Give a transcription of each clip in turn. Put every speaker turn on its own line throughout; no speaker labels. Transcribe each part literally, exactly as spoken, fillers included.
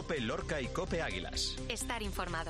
COPE Lorca y COPE Águilas.
Estar informado.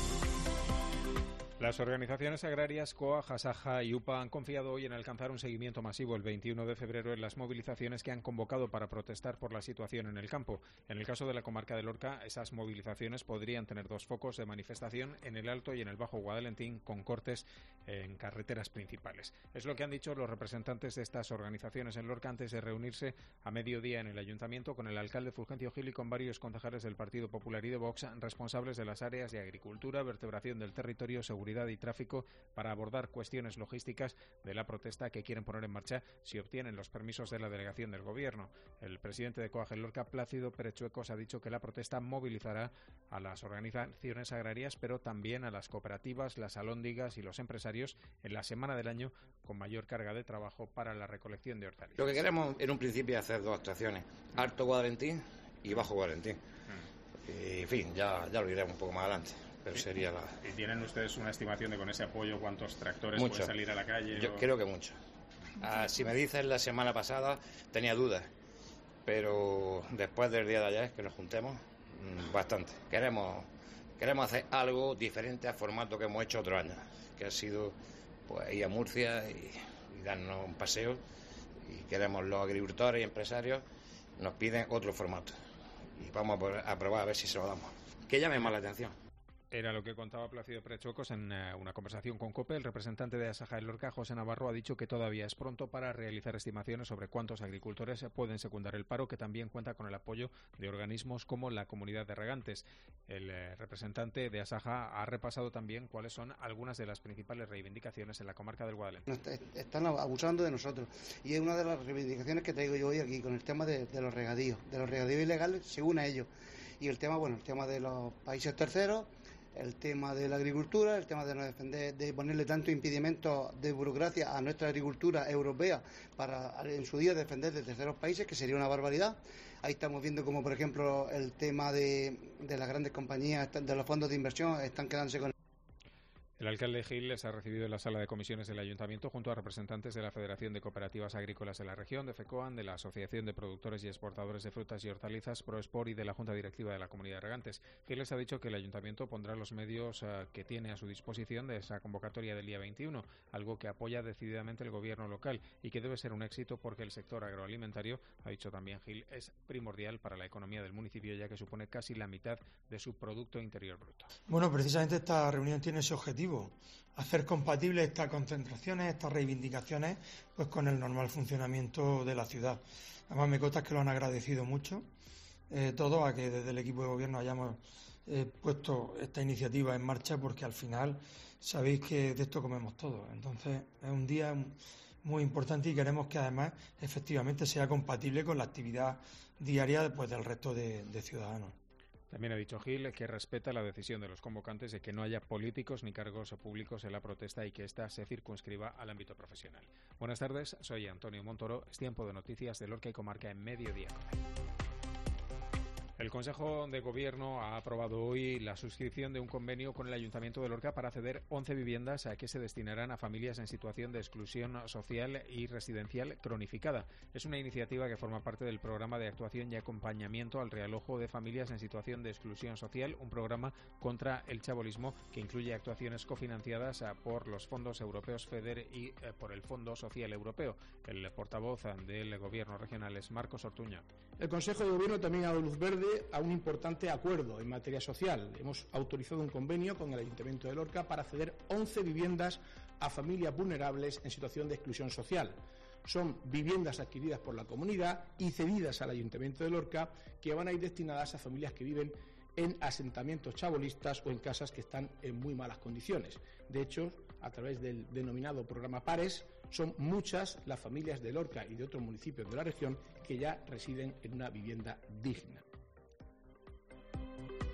Las organizaciones agrarias C O A, Jasaja y U P A han confiado hoy en alcanzar un seguimiento masivo el veintiuno de febrero en las movilizaciones que han convocado para protestar por la situación en el campo. En el caso de la comarca de Lorca, esas movilizaciones podrían tener dos focos de manifestación en el Alto y en el Bajo Guadalentín, con cortes en carreteras principales. Es lo que han dicho los representantes de estas organizaciones en Lorca antes de reunirse a mediodía en el Ayuntamiento con el alcalde Fulgencio Gil y con varios concejales del Partido Popular y de Vox, responsables de las áreas de agricultura, vertebración del territorio, seguridad y tráfico, para abordar cuestiones logísticas de la protesta que quieren poner en marcha si obtienen los permisos de la delegación del Gobierno. El presidente de COAG en Lorca, Plácido Pérez Chuecos, ha dicho que la protesta movilizará a las organizaciones agrarias, pero también a las cooperativas, las alhóndigas y los empresarios en la semana del año con mayor carga de trabajo para la recolección de hortalizas.
Lo que queremos en un principio es hacer dos actuaciones, Alto Guadalentín y Bajo Guadalentín. Mm. Y, en fin, ya, ya lo diremos un poco más adelante. Pero sería la...
¿Y tienen ustedes una estimación de con ese apoyo cuántos tractores
mucho.
pueden salir a la calle?
Yo
o...
creo que mucho. Ah, si me dices la semana pasada tenía dudas, pero después del día de ayer que nos juntemos, bastante. Queremos queremos hacer algo diferente al formato que hemos hecho otros años, que ha sido pues ir a Murcia y, y darnos un paseo, y queremos los agricultores y empresarios nos piden otro formato y vamos a probar a ver si se lo damos. Que llame más la atención.
Era lo que contaba Plácido Pérez Chuecos en una conversación con COPE. El representante de Asaja en Lorca, José Navarro, ha dicho que todavía es pronto para realizar estimaciones sobre cuántos agricultores pueden secundar el paro, que también cuenta con el apoyo de organismos como la Comunidad de Regantes. El eh, representante de Asaja ha repasado también cuáles son algunas de las principales reivindicaciones en la comarca del Guadalentín.
Están abusando de nosotros y es una de las reivindicaciones que traigo yo hoy aquí con el tema de, de los regadíos, de los regadíos ilegales según a ellos. Y el tema, bueno, el tema de los países terceros, el tema de la agricultura, el tema de no defender, de ponerle tanto impedimento de burocracia a nuestra agricultura europea para en su día defender de terceros países, que sería una barbaridad. Ahí estamos viendo como, por ejemplo, el tema de, de las grandes compañías, de los fondos de inversión, están quedándose con...
El alcalde Gil les ha recibido en la sala de comisiones del Ayuntamiento junto a representantes de la Federación de Cooperativas Agrícolas de la región, de FECOAN, de la Asociación de Productores y Exportadores de Frutas y Hortalizas, ProExport, y de la Junta Directiva de la Comunidad de Regantes. Gil les ha dicho que el Ayuntamiento pondrá los medios uh, que tiene a su disposición de esa convocatoria del día veintiuno, algo que apoya decididamente el Gobierno local y que debe ser un éxito porque el sector agroalimentario, ha dicho también Gil, es primordial para la economía del municipio, ya que supone casi la mitad de su Producto Interior Bruto.
Bueno, precisamente esta reunión tiene ese objetivo, hacer compatibles estas concentraciones, estas reivindicaciones, pues con el normal funcionamiento de la ciudad. Además, me consta que lo han agradecido mucho eh, todos, a que desde el equipo de gobierno hayamos eh, puesto esta iniciativa en marcha, porque al final sabéis que de esto comemos todos. Entonces, es un día muy importante y queremos que además efectivamente sea compatible con la actividad diaria pues, del resto de, de ciudadanos.
También ha dicho Gil que respeta la decisión de los convocantes de que no haya políticos ni cargos públicos en la protesta y que ésta se circunscriba al ámbito profesional. Buenas tardes, soy Antonio Montoro. Es tiempo de noticias de Lorca y Comarca en Mediodía. El Consejo de Gobierno ha aprobado hoy la suscripción de un convenio con el Ayuntamiento de Lorca para ceder once viviendas a que se destinarán a familias en situación de exclusión social y residencial cronificada. Es una iniciativa que forma parte del programa de actuación y acompañamiento al realojo de familias en situación de exclusión social, un programa contra el chabolismo que incluye actuaciones cofinanciadas por los fondos europeos FEDER y por el Fondo Social Europeo. El portavoz del Gobierno regional es Marcos Ortuño.
El Consejo de Gobierno también ha dado luz verde a un importante acuerdo en materia social. Hemos autorizado un convenio con el Ayuntamiento de Lorca para ceder once viviendas a familias vulnerables en situación de exclusión social. Son viviendas adquiridas por la comunidad y cedidas al Ayuntamiento de Lorca, que van a ir destinadas a familias que viven en asentamientos chabolistas o en casas que están en muy malas condiciones. De hecho, a través del denominado programa PARES, son muchas las familias de Lorca y de otros municipios de la región que ya residen en una vivienda digna.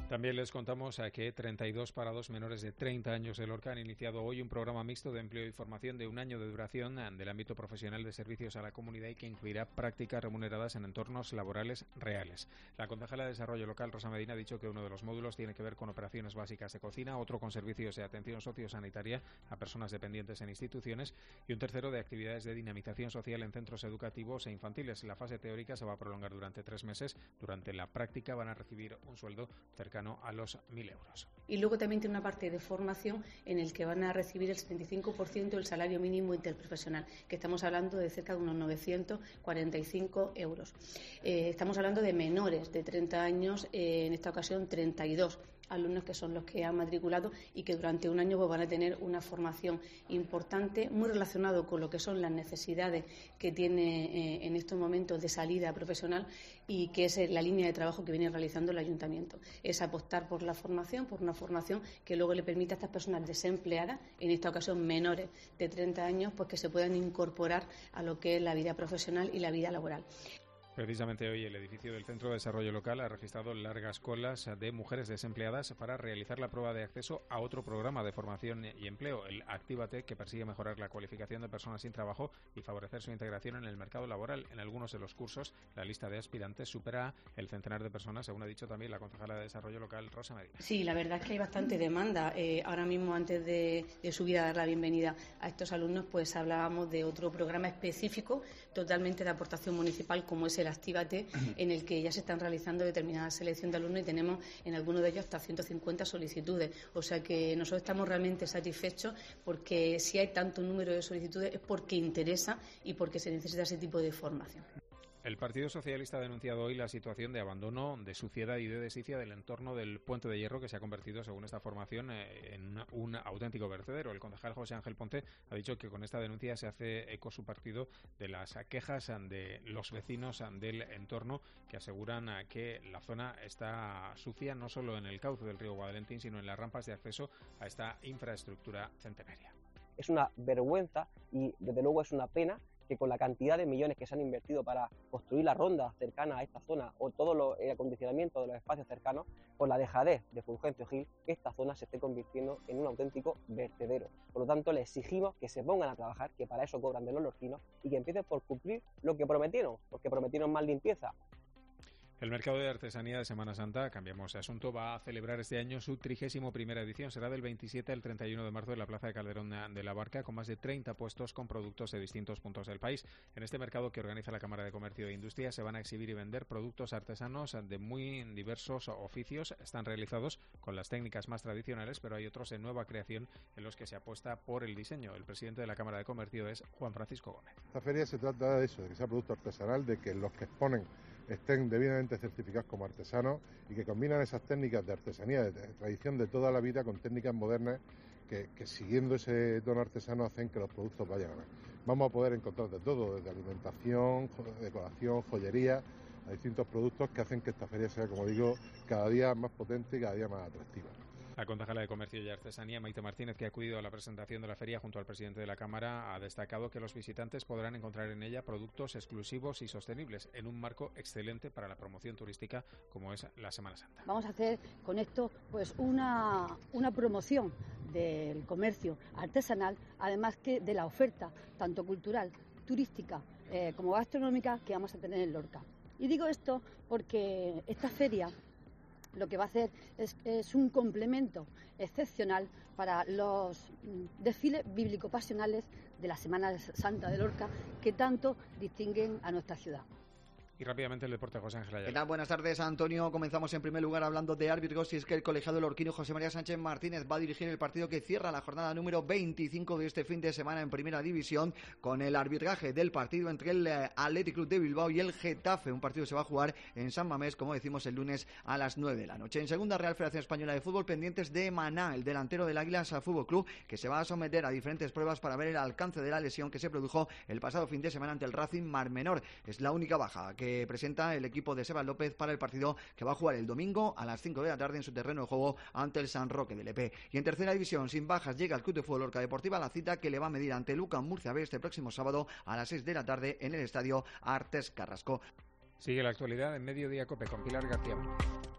También les contamos a que treinta y dos parados menores de treinta años de Lorca han iniciado hoy un programa mixto de empleo y formación de un año de duración del ámbito profesional de servicios a la comunidad y que incluirá prácticas remuneradas en entornos laborales reales. La concejala de Desarrollo Local, Rosa Medina, ha dicho que uno de los módulos tiene que ver con operaciones básicas de cocina, otro con servicios de atención sociosanitaria a personas dependientes en instituciones y un tercero de actividades de dinamización social en centros educativos e infantiles. La fase teórica se va a prolongar durante tres meses. Durante la práctica van a recibir un sueldo cercano a los mil euros.
Y luego también tiene una parte de formación en el que van a recibir el setenta y cinco por ciento del salario mínimo interprofesional, que estamos hablando de cerca de unos novecientos cuarenta y cinco euros. Eh, estamos hablando de menores de treinta años, eh, en esta ocasión treinta y dos alumnos que son los que han matriculado y que durante un año pues, van a tener una formación importante, muy relacionado con lo que son las necesidades que tiene eh, en estos momentos de salida profesional y que es la línea de trabajo que viene realizando el ayuntamiento. Es apostar por la formación, por una formación que luego le permita a estas personas desempleadas, en esta ocasión menores de treinta años, pues que se puedan incorporar a lo que es la vida profesional y la vida laboral.
Precisamente hoy el edificio del Centro de Desarrollo Local ha registrado largas colas de mujeres desempleadas para realizar la prueba de acceso a otro programa de formación y empleo, el Actívate, que persigue mejorar la cualificación de personas sin trabajo y favorecer su integración en el mercado laboral. En algunos de los cursos, la lista de aspirantes supera el centenar de personas, según ha dicho también la concejala de Desarrollo Local, Rosa Medina.
Sí, la verdad es que hay bastante demanda. Eh, ahora mismo, antes de, de subir a dar la bienvenida a estos alumnos, pues hablábamos de otro programa específico, totalmente de aportación municipal, como es el Actívate, en el que ya se están realizando determinada selección de alumnos y tenemos en algunos de ellos hasta ciento cincuenta solicitudes. O sea que nosotros estamos realmente satisfechos porque si hay tanto número de solicitudes es porque interesa y porque se necesita ese tipo de formación.
El Partido Socialista ha denunciado hoy la situación de abandono, de suciedad y de desicia del entorno del Puente de Hierro, que se ha convertido, según esta formación, en un auténtico vertedero. El concejal José Ángel Ponce ha dicho que con esta denuncia se hace eco su partido de las quejas de los vecinos del entorno, que aseguran que la zona está sucia no solo en el cauce del río Guadalentín, sino en las rampas de acceso a esta infraestructura centenaria.
Es una vergüenza y, desde luego, es una pena que con la cantidad de millones que se han invertido para construir la ronda cercana a esta zona o todo el acondicionamiento de los espacios cercanos, por la dejadez de Fulgencio Gil, esta zona se esté convirtiendo en un auténtico vertedero. Por lo tanto, le exigimos que se pongan a trabajar, que para eso cobran de los lorquinos, y que empiecen por cumplir lo que prometieron, porque prometieron más limpieza.
El mercado de artesanía de Semana Santa, cambiamos de asunto, va a celebrar este año su trigésimo primera edición. Será del veintisiete al treinta y uno de marzo en la Plaza de Calderón de la Barca, con más de treinta puestos con productos de distintos puntos del país. En este mercado que organiza la Cámara de Comercio e Industria se van a exhibir y vender productos artesanos de muy diversos oficios. Están realizados con las técnicas más tradicionales, pero hay otros de nueva creación en los que se apuesta por el diseño. El presidente de la Cámara de Comercio es Juan Francisco Gómez.
Esta feria se trata de eso, de que sea producto artesanal, de que los que exponen estén debidamente certificados como artesanos y que combinan esas técnicas de artesanía, de tradición de toda la vida, con técnicas modernas que, que siguiendo ese tono artesano hacen que los productos vayan a ver. Vamos a poder encontrar de todo, desde alimentación, decoración, joyería, a distintos productos que hacen que esta feria sea, como digo, cada día más potente y cada día más atractiva.
La concejala de Comercio y Artesanía, Maite Martínez, que ha acudido a la presentación de la feria junto al presidente de la Cámara, ha destacado que los visitantes podrán encontrar en ella productos exclusivos y sostenibles en un marco excelente para la promoción turística como es la Semana Santa.
Vamos a hacer con esto pues una, una promoción del comercio artesanal, además que de la oferta tanto cultural, turística eh, como gastronómica que vamos a tener en Lorca. Y digo esto porque esta feria lo que va a hacer es, es un complemento excepcional para los desfiles bíblico-pasionales de la Semana Santa de Lorca que tanto distinguen a nuestra ciudad.
Y rápidamente el deporte, José Ángel Ayala.
¿Qué tal? Buenas tardes, Antonio. Comenzamos en primer lugar hablando de árbitros y es que el colegiado lorquino José María Sánchez Martínez va a dirigir el partido que cierra la jornada número veinticinco de este fin de semana en Primera División con el arbitraje del partido entre el Athletic Club de Bilbao y el Getafe. Un partido que se va a jugar en San Mamés, como decimos, el lunes a las nueve de la noche. En segunda, Real Federación Española de Fútbol, pendientes de Maná, el delantero del Águilas Fútbol Club, que se va a someter a diferentes pruebas para ver el alcance de la lesión que se produjo el pasado fin de semana ante el Racing Mar Menor. Es la única baja que presenta el equipo de Sebas López para el partido que va a jugar el domingo a las cinco de la tarde en su terreno de juego ante el San Roque del E P. Y en tercera división, sin bajas, llega el Club de Fútbol Lorca Deportiva, la cita que le va a medir ante Lucan Murcia B este próximo sábado a las seis de la tarde en el estadio Artes Carrasco.
Sigue la actualidad en Mediodía Cope con Pilar García.